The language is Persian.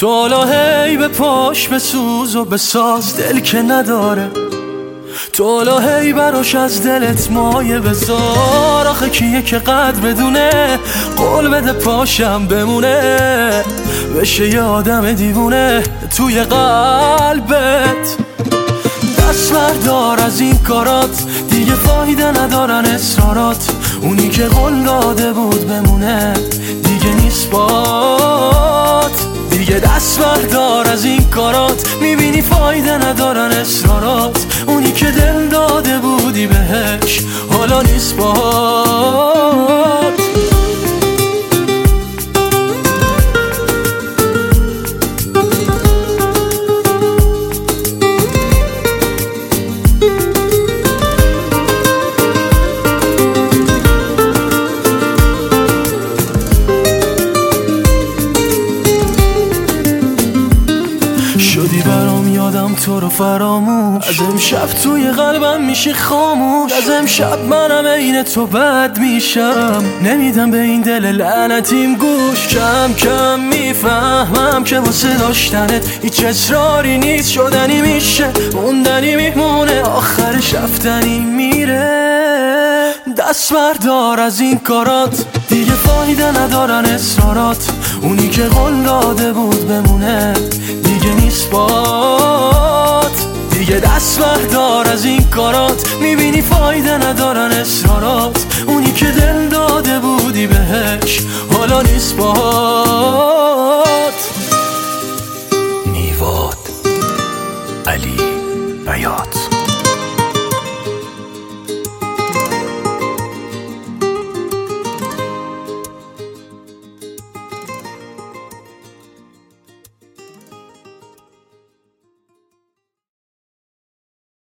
تو حالا هی به پاش بسوز و بساز دل که نداره، تو حالا هی براش از دلت مایه بذار. آخه کیه که قدر بدونه، قول بده پاشم بمونه، بشه یه آدم دیوونه توی قلبت. دست بردار از این کارات، دیگه فایده ندارن اصرارات. اونی که قول داده بود بمونه دیگه نیست بات. دیگه دست بردار از این کارات، میبینی فایده ندارن اصرارات. اونی که دل داده بودی بهش حالا نیست بات. شدی برام یادم تو رو فراموش، از امشب توی قلبم میشه خاموش. از امشب منم عین تو بد میشم، نمیدم به این دل لعنتیم گوش. کم کم میفهمم که واسه داشتنت هیچ اصراری نیست. شدنی میشه موندنی میمونه، آخرش رفتنی میره. دست بردار از این کارات، دیگه فایده ندارن اصرارات. اونی که قول داده بود بمونه دیگه نیست بات. دیگه دست بردار از این کارات، میبینی فایده ندارن اصرارات. اونی که دل داده بودی بهش حالا نیست بات. نیواد علی بیات.